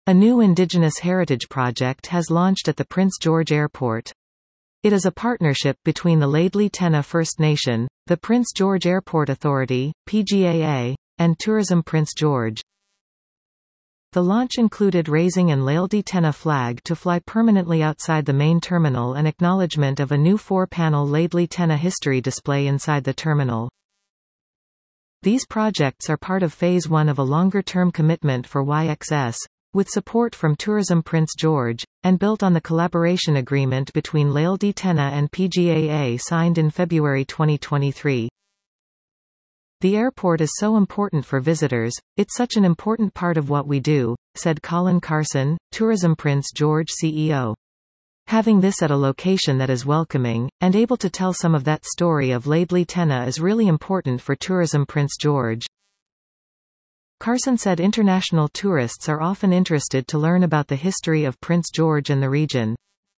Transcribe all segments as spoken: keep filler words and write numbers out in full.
A new Indigenous Heritage project has launched at the Prince George Airport. It is a partnership between the Laidley Tenna First Nation, the Prince George Airport Authority, P G A A, and Tourism Prince George. The launch included raising an Laidley Tenna flag to fly permanently outside the main terminal and acknowledgement of a new four-panel Laidley Tenna history display inside the terminal. These projects are part of Phase one of a longer-term commitment for Y X S, with support from Tourism Prince George, and built on the collaboration agreement between Laidley Tenna and P G A A signed in February twenty twenty-three. The airport is so important for visitors, it's such an important part of what we do, said Colin Carson, Tourism Prince George C E O. Having this at a location that is welcoming, and able to tell some of that story of Laidley Tenna is really important for Tourism Prince George. Carson said international tourists are often interested to learn about the history of Prince George and the region.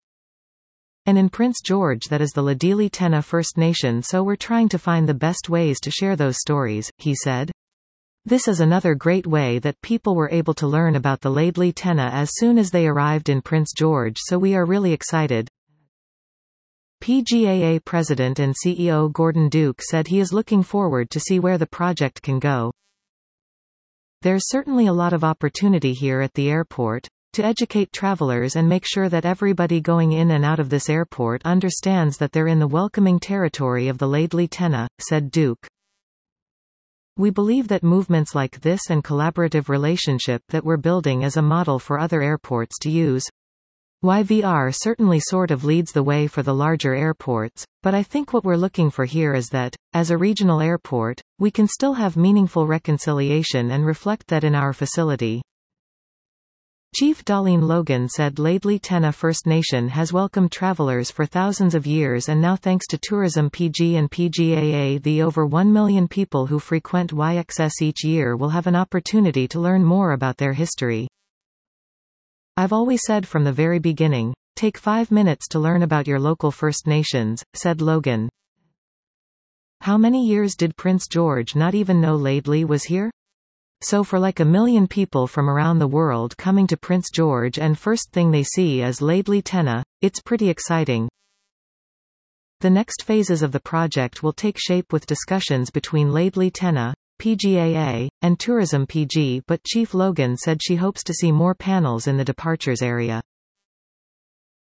And in Prince George that is the Laidley Tenna First Nation, so we're trying to find the best ways to share those stories, he said. This is another great way that people were able to learn about the Laidley Tenna as soon as they arrived in Prince George, so we are really excited. P G A A President and C E O Gordon Duke said he is looking forward to see where the project can go. There's certainly a lot of opportunity here at the airport to educate travelers and make sure that everybody going in and out of this airport understands that they're in the welcoming territory of the Laidley Tenna, said Duke. We believe that movements like this and collaborative relationship that we're building as a model for other airports to use. Y V R certainly sort of leads the way for the larger airports, but I think what we're looking for here is that, as a regional airport, we can still have meaningful reconciliation and reflect that in our facility. Chief Darlene Logan said Laidley Tenna First Nation has welcomed travelers for thousands of years, and now thanks to Tourism P G and P G A A, the over one million people who frequent Y X S each year will have an opportunity to learn more about their history. I've always said from the very beginning, take five minutes to learn about your local First Nations, said Logan. How many years did Prince George not even know Laidley was here? So for like a million people from around the world coming to Prince George and first thing they see is Laidley Tenna, it's pretty exciting. The next phases of the project will take shape with discussions between Laidley Tenna, P G A A, and Tourism P G, but Chief Logan said she hopes to see more panels in the departures area.